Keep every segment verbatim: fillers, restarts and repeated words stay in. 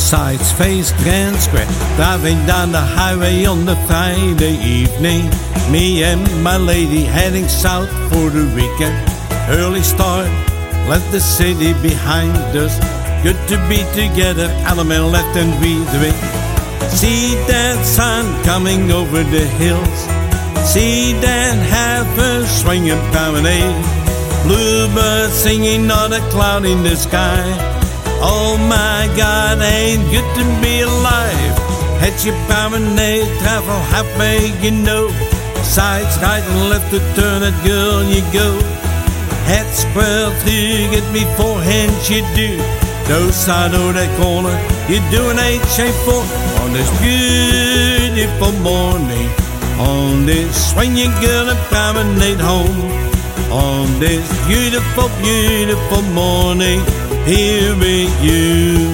Sights face Grand Square, driving down the highway on the Friday evening. Me and my lady heading south for the weekend. Early start, left the city behind us. Good to be together, Allemande left and we drink. See that sun coming over the hills. See that heifer swinging promenade. Bluebirds singing on a cloud in the sky. Oh my God, ain't good to be alive. Head your promenade, travel halfway, you know. Sides right and left to turn it, girl, you go. Head square through, get me forehand, you do. No side of that corner, you do an H A four. On this beautiful morning, on this swinging girl and promenade home. On this beautiful, beautiful morning, here with you.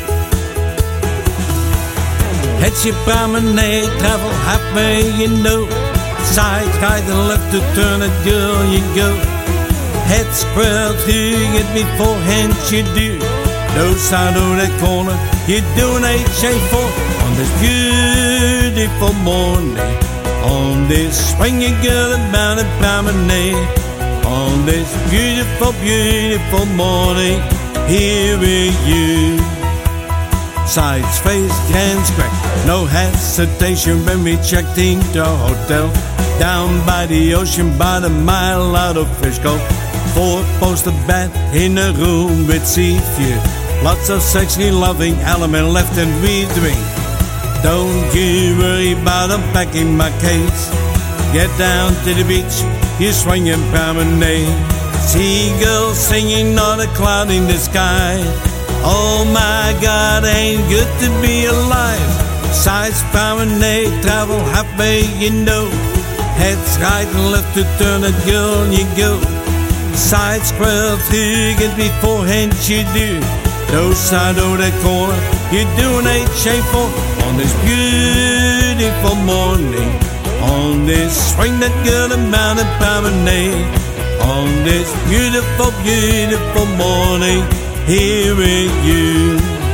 Head your promenade, travel halfway, you know. Side, right and left to turn it, girl, you go. Head square through, get me forehand, you do. No side of that corner, you do an H A four. On this beautiful morning, on this swinging girl and mountain promenade. On this beautiful, beautiful morning, here with you. Sides face Grand Square, no hesitation when we checked into a hotel. Down by the ocean, by the mile out of Frisco. Four-poster bed in a room with sea view. Lots of sexy loving Allemande left and we drink. Don't you worry about unpacking my case. Get down to the beach, you swing and promenade. Seagulls singing on a cloud in the sky. Oh my God, ain't good to be alive. Sides promenade, travel halfway, you know. Heads right and left to turn it, girl, you go. Sides square through, get me forehand, you do. No side of that corner, you do an H A four. On this beautiful morning, on this swing that girl and mountain promenade. On this beautiful, beautiful morning, here with you.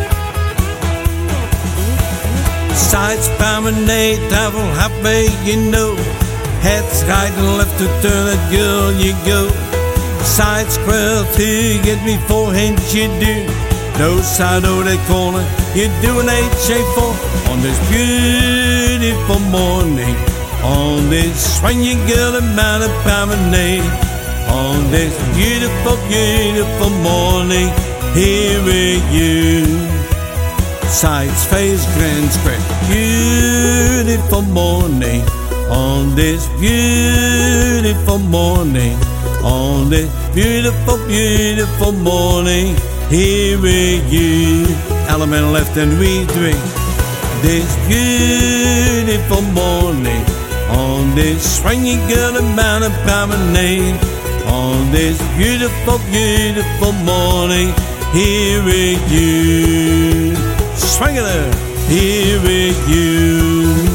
Sides promenade, travel halfway, you know. Heads right and left to turn it, girl, you go. Side square through, get me forehand, you do. No side of that corner, you do an H A four. On this beautiful morning, on this swinging girl and mountain promenade. On this beautiful, beautiful morning, here with you. Sides face Grand Square, beautiful morning. On this beautiful morning, on this beautiful, beautiful morning, here with you. Allemande left and we drink. This beautiful morning, on this swinging girl and mountain promenade. On this beautiful, beautiful morning, here with you. Swing it there, here with you.